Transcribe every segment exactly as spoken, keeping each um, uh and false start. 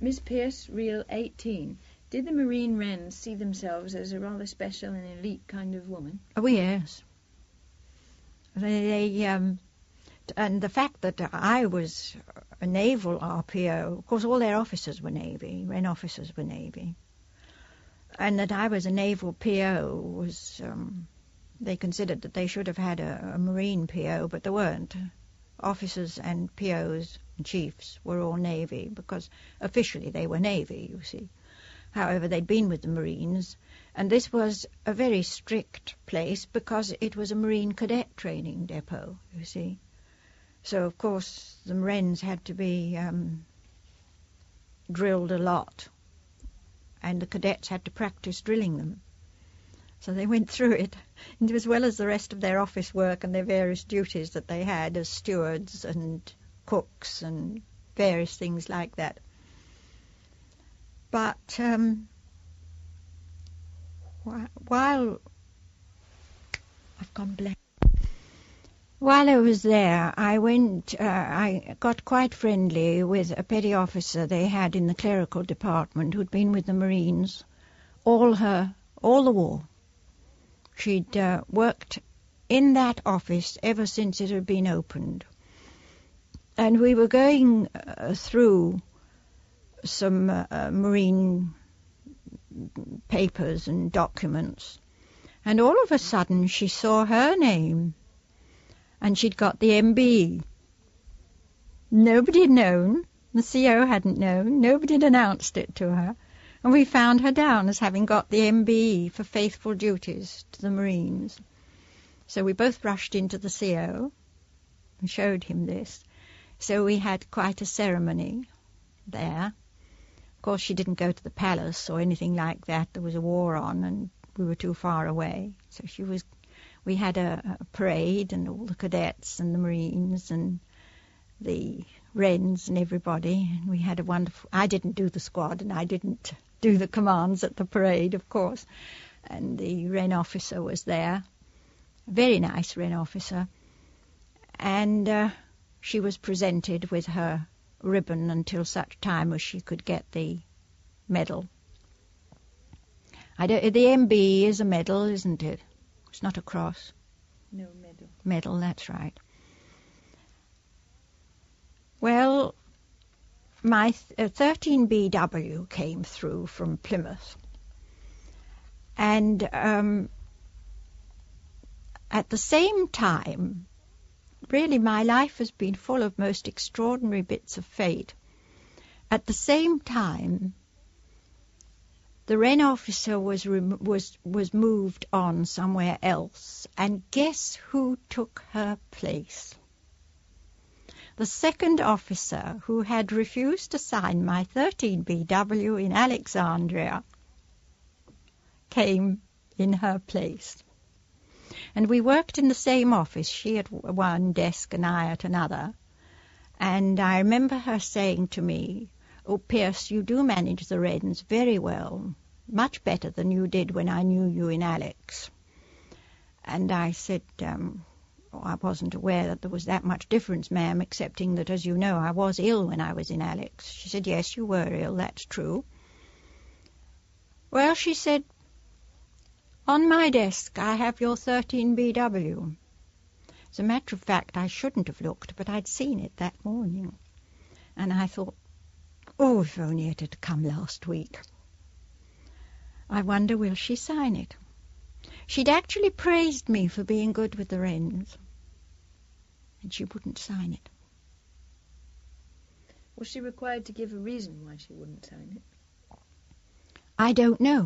Miss Pierce, Reel eighteen. Did the Marine Wrens see themselves as a rather special and elite kind of woman? Oh, yes. They, they um, and the fact that I was a naval R P O, of course all their officers were Navy, Wren officers were Navy, and that I was a naval P O was, um, they considered that they should have had a, a Marine P O, but there weren't. Officers and P Os and chiefs were all Navy, because officially they were Navy, you see. However, they'd been with the Marines, and this was a very strict place because it was a Marine cadet training depot, you see. So, of course, the Wrens had to be um, drilled a lot, and the cadets had to practice drilling them. So they went through it, and as well as the rest of their office work and their various duties that they had as stewards and cooks and various things like that. But um, while I've gone blank. While I was there, I went, uh, I got quite friendly with a petty officer they had in the clerical department who'd been with the Marines all her, all the war. She'd uh, worked in that office ever since it had been opened. And we were going uh, through some uh, uh, Marine papers and documents, and all of a sudden she saw her name, and she'd got the M B E. Nobody had known, the C O hadn't known, nobody had announced it to her, and we found her down as having got the M B E for faithful duties to the Marines. So we both rushed into the C O and showed him this. So we had quite a ceremony there. Of course, she didn't go to the palace or anything like that. There was a war on, and we were too far away. So she was. We had a, a parade, and all the cadets and the Marines and the Wrens and everybody. And we had a wonderful. I didn't do the squad, and I didn't do the commands at the parade, of course. And the Wren officer was there, a very nice Wren officer, and uh, she was presented with her ribbon until such time as she could get the medal. I don't, the M B E is a medal, isn't it? It's not a cross. No, medal. Medal, that's right. Well, my th- uh, thirteen B W came through from Plymouth. And um, at the same time, really, my life has been full of most extraordinary bits of fate. At the same time, the Wren officer was rem- was was moved on somewhere else, and guess who took her place? The second officer, who had refused to sign my thirteen B W in Alexandria, came in her place. And we worked in the same office, she at one desk and I at another. And I remember her saying to me, "Oh, Pierce, you do manage the Wrens very well, much better than you did when I knew you in Alex." And I said, um, oh, I wasn't aware that there was that much difference, ma'am, excepting that, as you know, I was ill when I was in Alex. She said, "Yes, you were ill, that's true." Well, she said, "On my desk I have your thirteen B W. As a matter of fact, I shouldn't have looked, but I'd seen it that morning. And I thought, oh, if only it had come last week. I wonder, will she sign it? She'd actually praised me for being good with the Wrens, and she wouldn't sign it." Was she required to give a reason why she wouldn't sign it? "I don't know.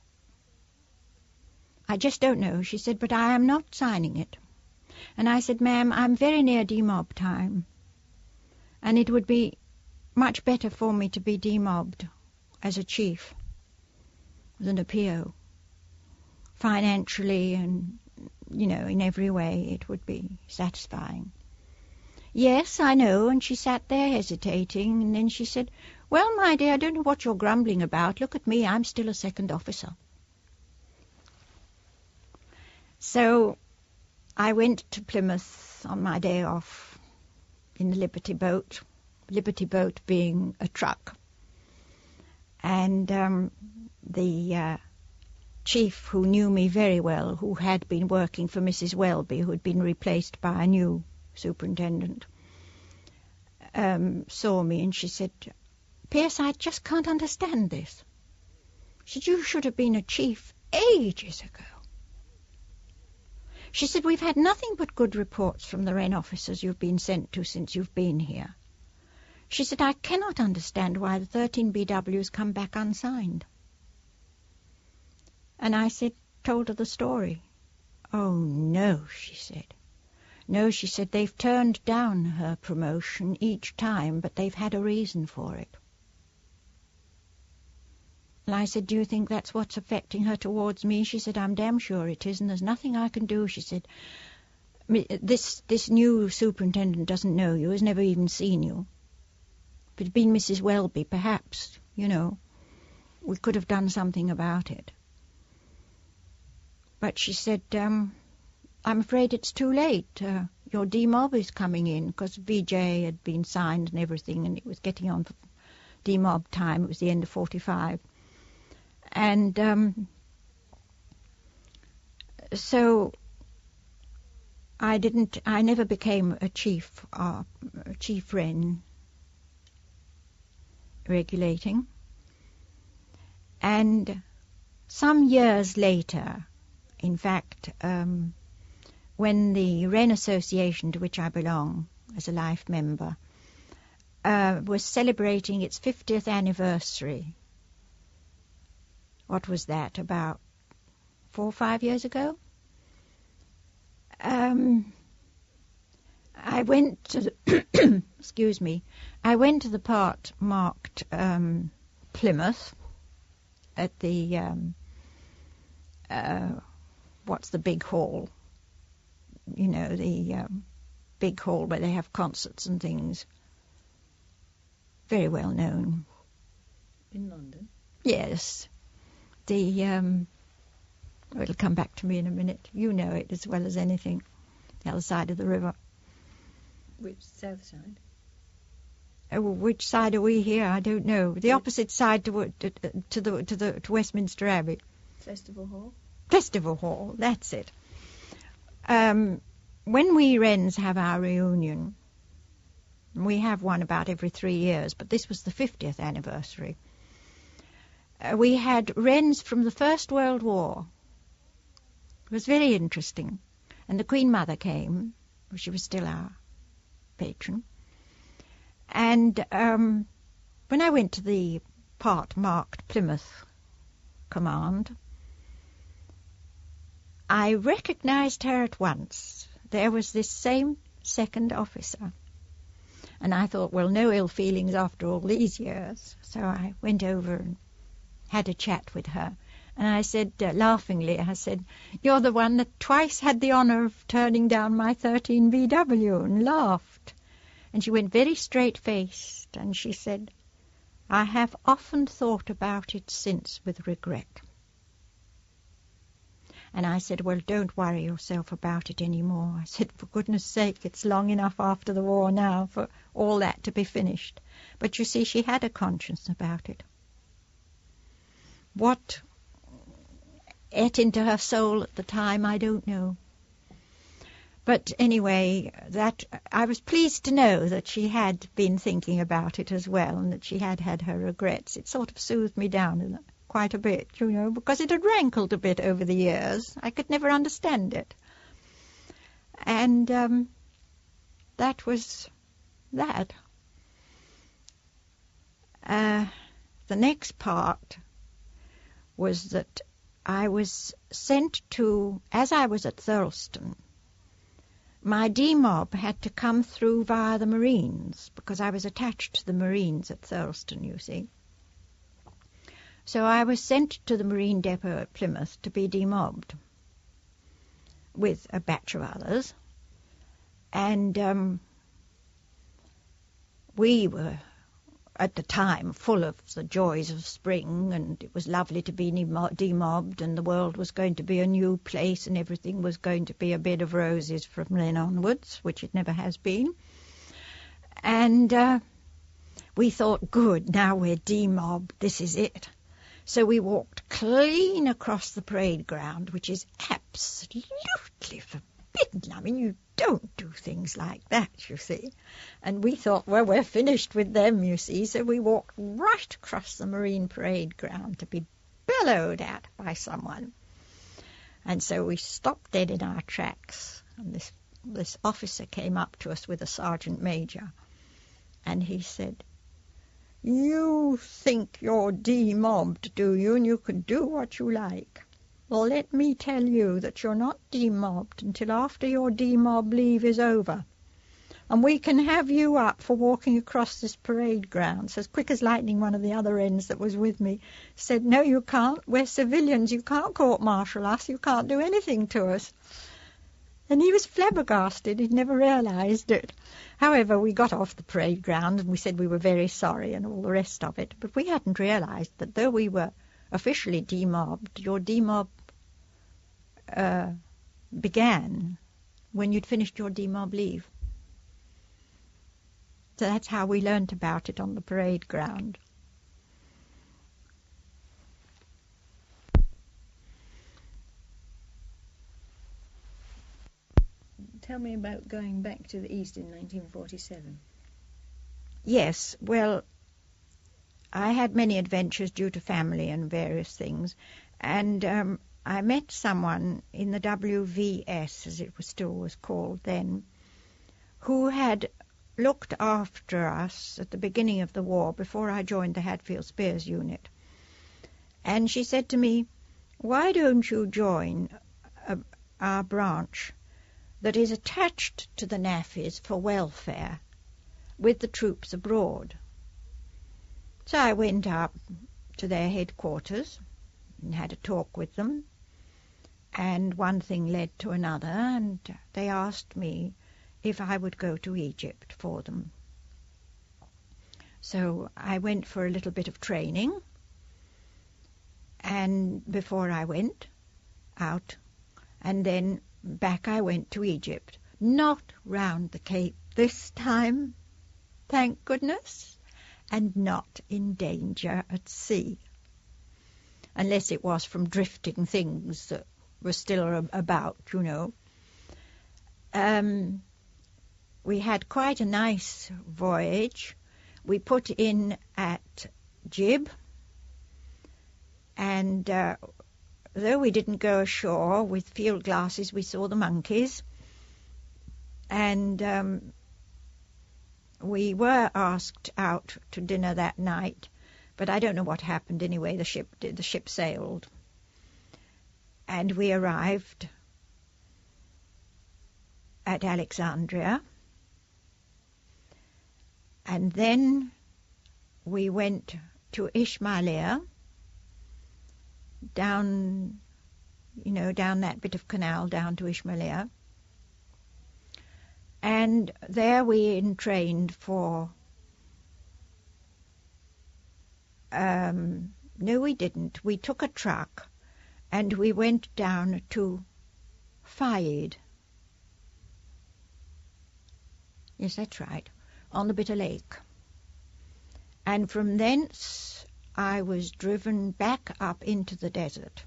I just don't know," she said, "but I am not signing it." And I said, "Ma'am, I'm very near demob time, and it would be much better for me to be demobbed as a chief than a P O. Financially and, you know, in every way it would be satisfying." "Yes, I know," and she sat there hesitating, and then she said, "Well, my dear, I don't know what you're grumbling about. Look at me, I'm still a second officer." So I went to Plymouth on my day off in the Liberty boat, Liberty boat being a truck. And um, the uh, chief, who knew me very well, who had been working for Missus Welby, who had been replaced by a new superintendent, um, saw me and she said, "Pierce, I just can't understand this." She said, "You should have been a chief ages ago." She said, "We've had nothing but good reports from the Wren officers you've been sent to since you've been here." She said, "I cannot understand why the thirteen B Ws come back unsigned." And I said, told her the story. "Oh, no," she said. "No," she said, "they've turned down her promotion each time, but they've had a reason for it." And I said, "Do you think that's what's affecting her towards me?" She said, "I'm damn sure it is, and there's nothing I can do." She said, this this new superintendent doesn't know you, has never even seen you. If it had been Missus Welby, perhaps, you know, we could have done something about it." But she said, um, "I'm afraid it's too late. Uh, your demob is coming in," because V J had been signed and everything, and it was getting on for demob time. It was the end of forty-five. And um, so I didn't, I never became a chief, uh, a chief Wren regulating. And some years later, in fact, um, when the Wren Association, to which I belong as a life member, uh, was celebrating its fiftieth anniversary, what was that, about four or five years ago? Um, I went to the excuse me, I went to the part marked um, Plymouth at the um, uh, what's the big hall? You know, the um, big hall where they have concerts and things. Very well known. In London? Yes. The um, oh, it'll come back to me in a minute. You know it as well as anything. The other side of the river. Which south side? Oh, which side are we here? I don't know. The opposite side to to, to the to the to Westminster Abbey. Festival Hall. Festival Hall. That's it. Um, when we Wrens have our reunion, we have one about every three years, but this was the fiftieth anniversary. Uh, we had Wrens from the First World War. It was very interesting. And the Queen Mother came. She was still our patron. And um, when I went to the part marked Plymouth Command, I recognized her at once. There was this same second officer. And I thought, well, no ill feelings after all these years. So I went over and had a chat with her. And I said, uh, laughingly, I said, "You're the one that twice had the honour of turning down my thirteen B W," and laughed. And she went very straight-faced, and she said, "I have often thought about it since with regret." And I said, "Well, don't worry yourself about it any more." I said, "For goodness sake, it's long enough after the war now for all that to be finished." But you see, she had a conscience about it. What ate into her soul at the time, I don't know. But anyway, that I was pleased to know that she had been thinking about it as well, and that she had had her regrets. It sort of soothed me down quite a bit, you know, because it had rankled a bit over the years. I could never understand it. And um, that was that. Uh, the next part was that I was sent to, as I was at Thurleston, my demob had to come through via the Marines, because I was attached to the Marines at Thurleston, you see. So I was sent to the Marine depot at Plymouth to be demobbed with a batch of others. And um, we were, at the time, full of the joys of spring, and it was lovely to be demobbed, and the world was going to be a new place, and everything was going to be a bed of roses from then onwards, which it never has been. And uh, we thought, good, now we're demobbed, this is it. So we walked clean across the parade ground, which is absolutely forbidden. I mean, you don't do things like that, you see. And we thought, well, we're finished with them, you see. So we walked right across the Marine Parade ground to be bellowed at by someone. And so we stopped dead in our tracks. And this, this officer came up to us with a sergeant major. And he said, "You think you're demobbed, do you, and you can do what you like? Well, let me tell you that you're not demobbed until after your demob leave is over. And we can have you up for walking across this parade ground." So as quick as lightning, one of the other ends that was with me said, "No, you can't. We're civilians. You can't court-martial us. You can't do anything to us." And he was flabbergasted. He'd never realised it. However, we got off the parade ground and we said we were very sorry and all the rest of it. But we hadn't realised that though we were officially demobbed, your demob uh, began when you'd finished your demob leave. So that's how we learnt about it on the parade ground. Tell me about going back to the East in nineteen forty-seven. Yes, well, I had many adventures due to family and various things, and um, I met someone in the W V S, as it was still was called then, who had looked after us at the beginning of the war before I joined the Hadfield Spears unit. And she said to me, "Why don't you join uh, our branch that is attached to the N A F Is for welfare with the troops abroad?" So I went up to their headquarters and had a talk with them, and one thing led to another, and they asked me if I would go to Egypt for them. So I went for a little bit of training, and before I went out, and then back I went to Egypt, not round the Cape this time, thank goodness, and not in danger at sea, unless it was from drifting things that were still about, you know. Um, we had quite a nice voyage. We put in at Gib, and uh, though we didn't go ashore with field glasses, we saw the monkeys. And um, we were asked out to dinner that night, but I don't know what happened anyway. The ship did, the ship sailed. And we arrived at Alexandria. And then we went to Ismailia, down, you know, down that bit of canal down to Ismailia. And there we entrained for, um, no we didn't, we took a truck and we went down to Fayed. Yes, that's right, on the Bitter Lake. And from thence I was driven back up into the desert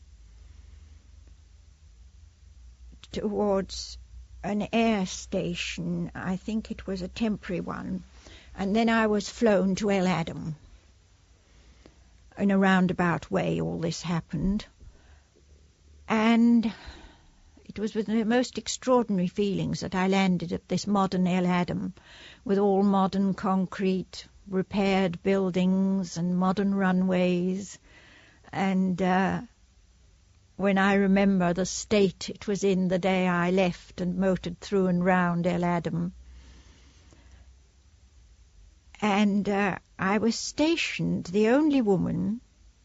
towards an air station. I think it was a temporary one. And then I was flown to El Adam. In a roundabout way all this happened. And it was with the most extraordinary feelings that I landed at this modern El Adam, with all modern concrete, repaired buildings and modern runways. And uh, when I remember the state it was in the day I left and motored through and round El Adam. And uh, I was stationed, the only woman,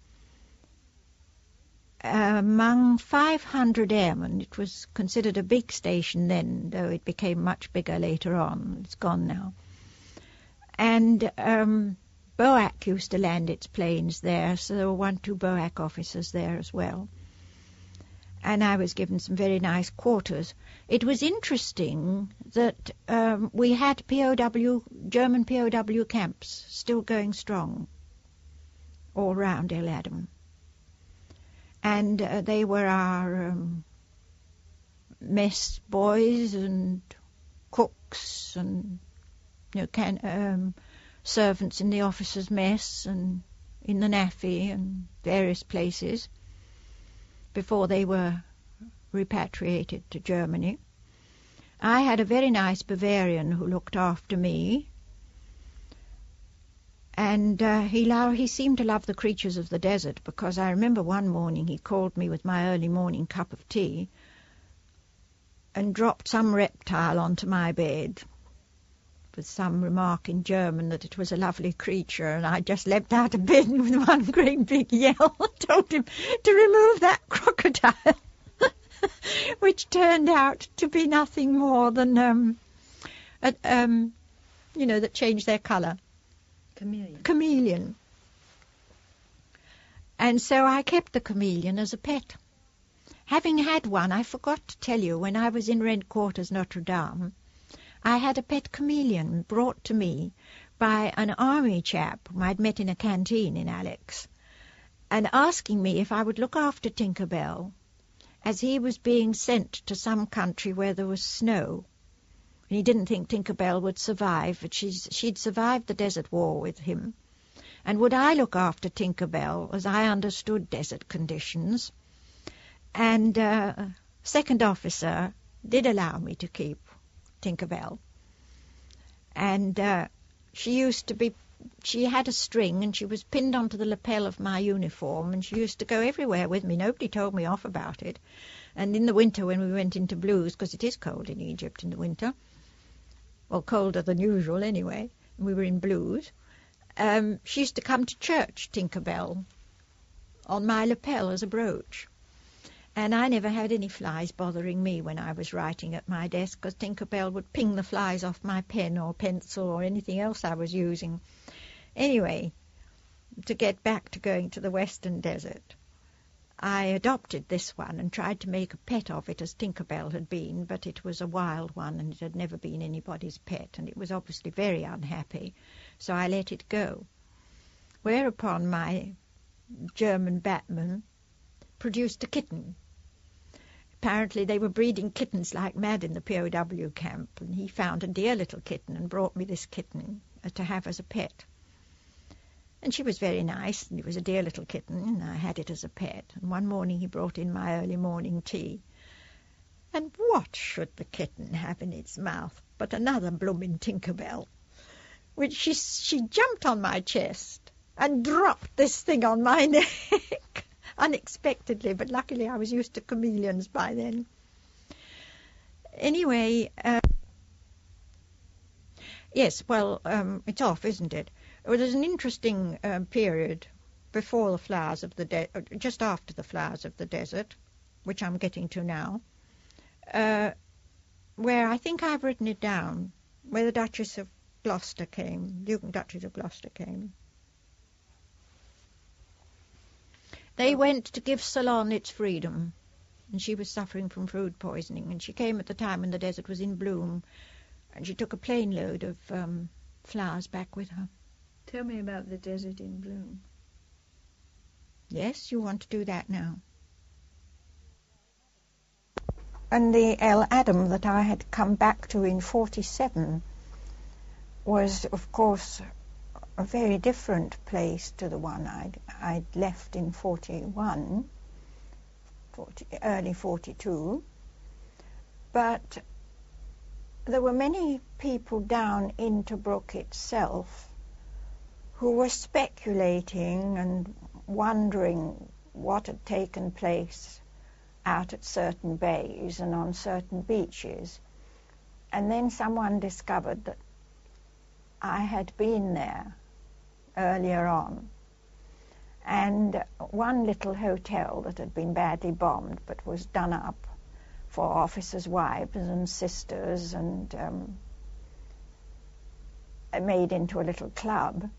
among five hundred airmen. It was considered a big station then, though it became much bigger later on. It's gone now. And um, B O A C used to land its planes there, so there were one, two B O A C officers there as well. and I was given some very nice quarters. It was interesting that um, we had P O W, German P O W camps still going strong all round El Adam. And uh, they were our um, mess boys and cooks and you know, can, um, servants in the officers' mess and in the N A F I and various places before they were repatriated to Germany. I had a very nice Bavarian who looked after me, and uh, he, lo- he seemed to love the creatures of the desert, because I remember one morning he called me with my early morning cup of tea and dropped some reptile onto my bed with some remark in German that it was a lovely creature, and I just leapt out of bed with one great big yell and told him to remove that crocodile, which turned out to be nothing more than, um, a, um, you know, that changed their colour. Chameleon. Chameleon. And so I kept the chameleon as a pet. Having had one, I forgot to tell you, when I was in Rent Quarters, Notre Dame, I had a pet chameleon brought to me by an army chap whom I'd met in a canteen in Alex, and asking me if I would look after Tinker Bell, as he was being sent to some country where there was snow. And he didn't think Tinker Bell would survive, but she's, she'd survived the desert war with him. And would I look after Tinker Bell, as I understood desert conditions? And uh, second officer did allow me to keep Tinker Bell. And uh, she used to be, she had a string and she was pinned onto the lapel of my uniform, and she used to go everywhere with me. Nobody told me off about it. And in the winter when we went into blues, because it is cold in Egypt in the winter, well, colder than usual anyway, and we were in blues, um, she used to come to church, Tinker Bell, on my lapel as a brooch. And I never had any flies bothering me when I was writing at my desk, because Tinker Bell would ping the flies off my pen or pencil or anything else I was using. Anyway, to get back to going to the Western Desert, I adopted this one and tried to make a pet of it as Tinker Bell had been, but it was a wild one and it had never been anybody's pet, and it was obviously very unhappy, so I let it go. Whereupon my German Batman produced a kitten. Apparently they were breeding kittens like mad in the P O W camp, and he found a dear little kitten and brought me this kitten to have as a pet. And she was very nice, and it was a dear little kitten, and I had it as a pet. And one morning he brought in my early morning tea. And what should the kitten have in its mouth but another blooming Tinker Bell, which she, she jumped on my chest and dropped this thing on my neck. Unexpectedly, but luckily I was used to chameleons by then. Anyway, uh, yes, well, um, it's off, isn't it? Well, there's an interesting um, period before the flowers of the de- just after the flowers of the desert, which I'm getting to now, uh, where I think I've written it down, where the Duchess of Gloucester came, Duke and Duchess of Gloucester came. They went to give Ceylon its freedom, and she was suffering from food poisoning, and she came at the time when the desert was in bloom, and she took a plane load of um, flowers back with her. Tell me about the desert in bloom. Yes, you want to do that now. And the El Adam that I had come back to in forty-seven was, of course, a very different place to the one I'd, I'd left in forty-one, forty, early forty-two. But there were many people down in Tobruk itself who were speculating and wondering what had taken place out at certain bays and on certain beaches. And then someone discovered that I had been there earlier on, and one little hotel that had been badly bombed but was done up for officers' wives and sisters and um, made into a little club,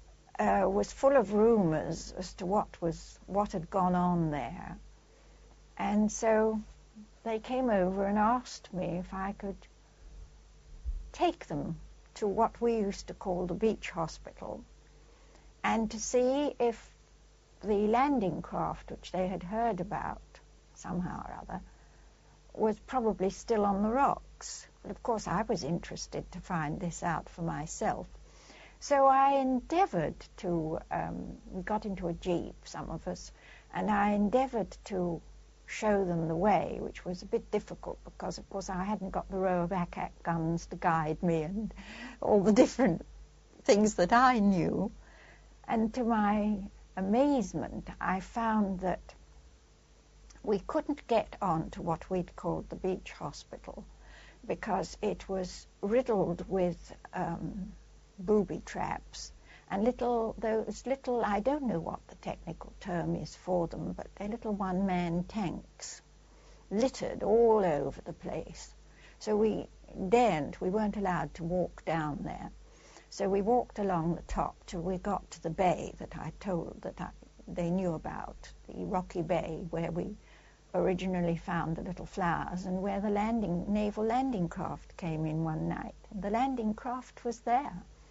uh, was full of rumours as to what was what had gone on there. And so they came over and asked me if I could take them to what we used to call the beach hospital, and to see if the landing craft, which they had heard about somehow or other, was probably still on the rocks. But of course I was interested to find this out for myself. So I endeavoured to, um, we got into a jeep, some of us, and I endeavoured to show them the way, which was a bit difficult because, of course, I hadn't got the row of A C A C guns to guide me and all the different things that I knew. And to my amazement, I found that we couldn't get on to what we'd called the beach hospital because it was riddled with um, booby traps and little, those little, I don't know what the technical term is for them, but they're little one-man tanks littered all over the place. So we daren't, we weren't allowed to walk down there. So we walked along the top till we got to the bay that I told that I, they knew about, the rocky bay where we originally found the little flowers and where the landing, naval landing craft came in one night. And the landing craft was there,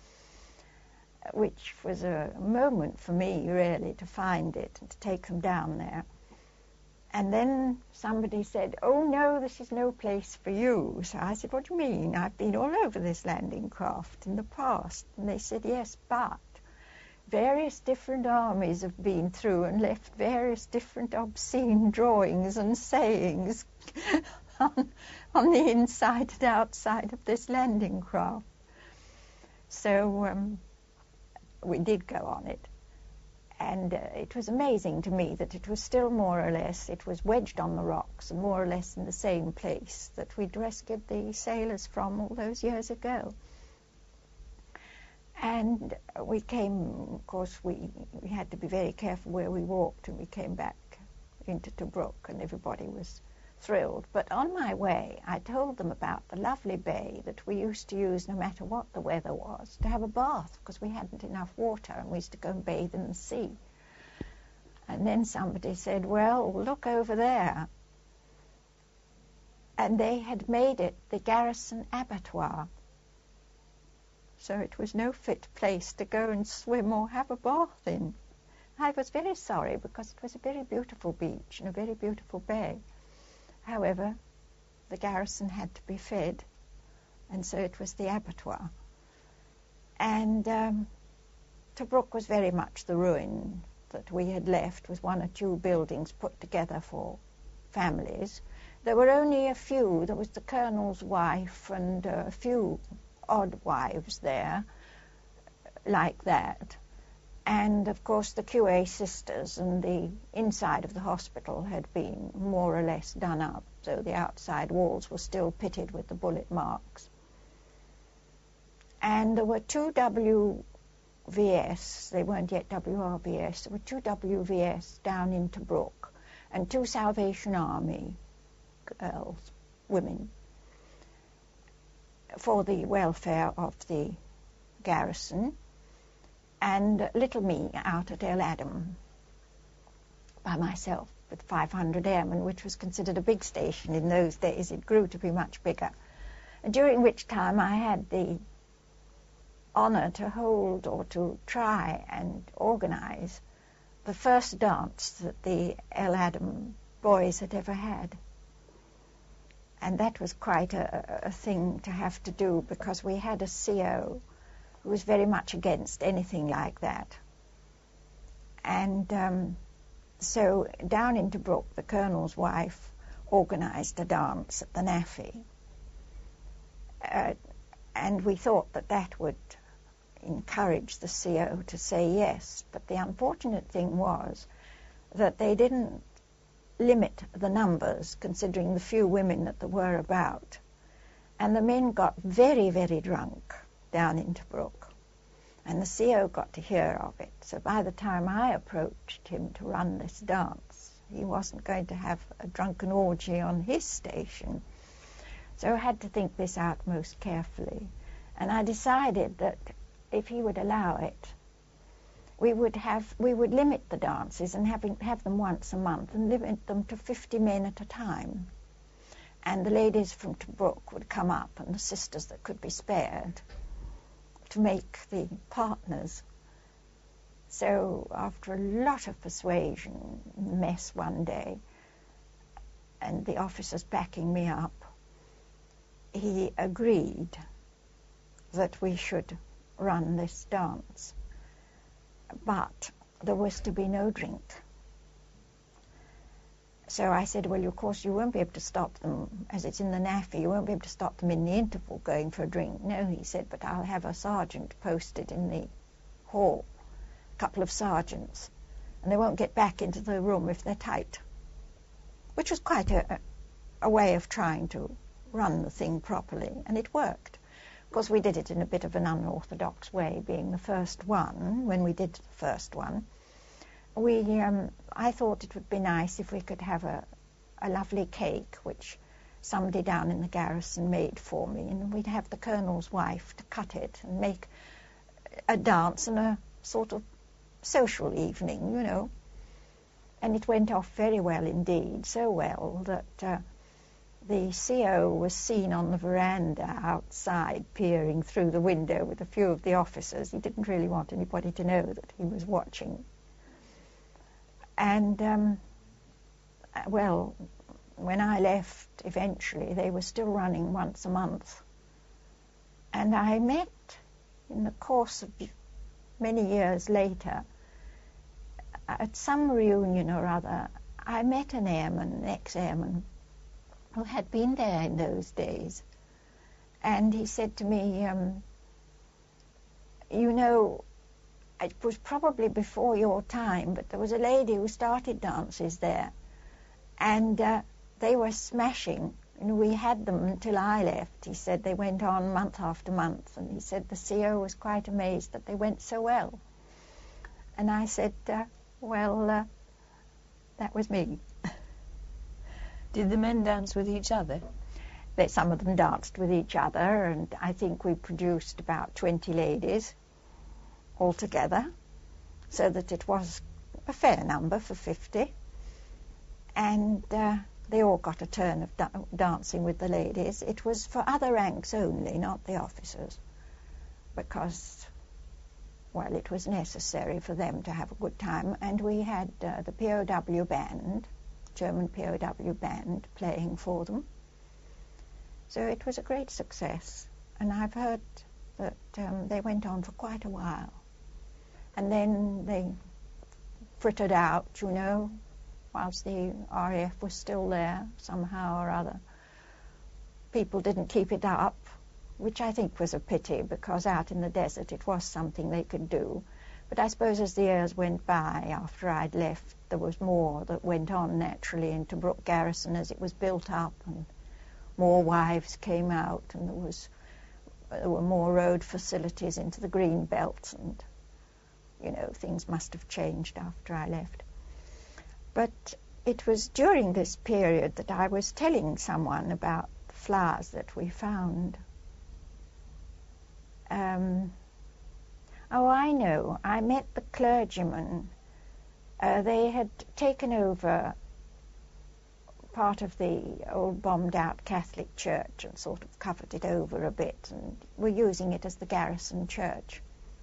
which was a moment for me, really, to find it and to take them down there. And then somebody said, "Oh, no, this is no place for you." So I said, "What do you mean? I've been all over this landing craft in the past." And they said, "Yes, but various different armies have been through and left various different obscene drawings and sayings on, on the inside and outside of this landing craft." So um, we did go on it. And uh, it was amazing to me that it was still more or less, it was wedged on the rocks and more or less in the same place that we'd rescued the sailors from all those years ago. And we came, of course, we, we had to be very careful where we walked, and we came back into Tobruk, and everybody was thrilled. But on my way, I told them about the lovely bay that we used to use no matter what the weather was, to have a bath, because we hadn't enough water, and we used to go and bathe in the sea. And then somebody said, "Well, look over there." And they had made it the garrison abattoir. So it was no fit place to go and swim or have a bath in. I was very sorry because it was a very beautiful beach and a very beautiful bay. However, the garrison had to be fed, and so it was the abattoir. And um, Tobruk was very much the ruin that we had left, with one or two buildings put together for families. There were only a few. There was the colonel's wife and uh, a few odd wives there, like that. And, of course, the Q A sisters, and the inside of the hospital had been more or less done up, so the outside walls were still pitted with the bullet marks. And there were two W V S, they weren't yet W R V S, there were two W V S down in Tobruk, and two Salvation Army girls, women, for the welfare of the garrison, and little me out at El Adam by myself with five hundred airmen, which was considered a big station in those days. It grew to be much bigger, during which time I had the honour to hold or to try and organise the first dance that the El Adam boys had ever had. And that was quite a, a thing to have to do, because we had a C O who was very much against anything like that. And um, so down in Tobruk, the colonel's wife organised a dance at the N A F I. Uh, and we thought that that would encourage the C O to say yes. But the unfortunate thing was that they didn't limit the numbers, considering the few women that there were about. And the men got very, very drunk down in Tobruk, and the C O got to hear of it. So by the time I approached him to run this dance, he wasn't going to have a drunken orgy on his station. So I had to think this out most carefully, and I decided that if he would allow it, we would have we would limit the dances and having have them once a month and limit them to fifty men at a time. And the ladies from Tobruk would come up, and the sisters that could be spared, to make the partners. So after a lot of persuasion, mess one day, and the officers backing me up, he agreed that we should run this dance. But there was to be no drink. So I said, well, of course, you won't be able to stop them, as it's in the naffy, you won't be able to stop them in the interval going for a drink. No, he said, but I'll have a sergeant posted in the hall, a couple of sergeants, and they won't get back into the room if they're tight. Which was quite a, a way of trying to run the thing properly, and it worked. Of course, we did it in a bit of an unorthodox way, being the first one. When we did the first one, we um, I thought it would be nice if we could have a, a lovely cake, which somebody down in the garrison made for me, and we'd have the colonel's wife to cut it and make a dance and a sort of social evening, you know. And it went off very well indeed, so well that uh, the C O was seen on the veranda outside, peering through the window with a few of the officers. He didn't really want anybody to know that he was watching. And, um, well, when I left, eventually, they were still running once a month. And I met, in the course of many years later, at some reunion or other, I met an airman, an ex-airman, who had been there in those days. And he said to me, um, you know, it was probably before your time, but there was a lady who started dances there, and uh, they were smashing. And we had them until I left. He said they went on month after month, and he said the C O was quite amazed that they went so well. And I said, uh, well, uh, that was me. Did the men dance with each other? They, some of them danced with each other, and I think we produced about twenty ladies altogether, so that it was a fair number for fifty. And uh, they all got a turn of da- dancing with the ladies. It was for other ranks only, not the officers, because, well, it was necessary for them to have a good time. And we had uh, the P O W band, German P O W band, playing for them. So it was a great success. And I've heard that um, they went on for quite a while. And then they frittered out, you know, whilst the R A F was still there somehow or other. People didn't keep it up, which I think was a pity, because out in the desert it was something they could do. But I suppose as the years went by, after I'd left, there was more that went on naturally in Tobruk garrison as it was built up, and more wives came out, and there was there were more road facilities into the green belt, and you know, things must have changed after I left. But it was during this period that I was telling someone about the flowers that we found. Um, oh, I know. I met the clergyman. Uh, they had taken over part of the old bombed-out Catholic church and sort of covered it over a bit, and were using it as the garrison church.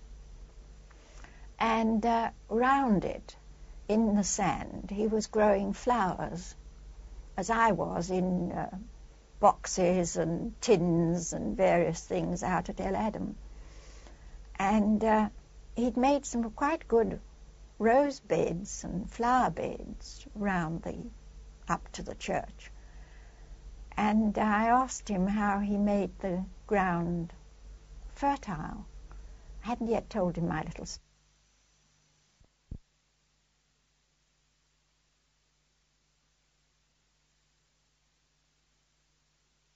And uh, round it, in the sand, he was growing flowers, as I was in uh, boxes and tins and various things out at El Adam. And uh, he'd made some quite good rose beds and flower beds round the, up to the church. And I asked him how he made the ground fertile. I hadn't yet told him my little story.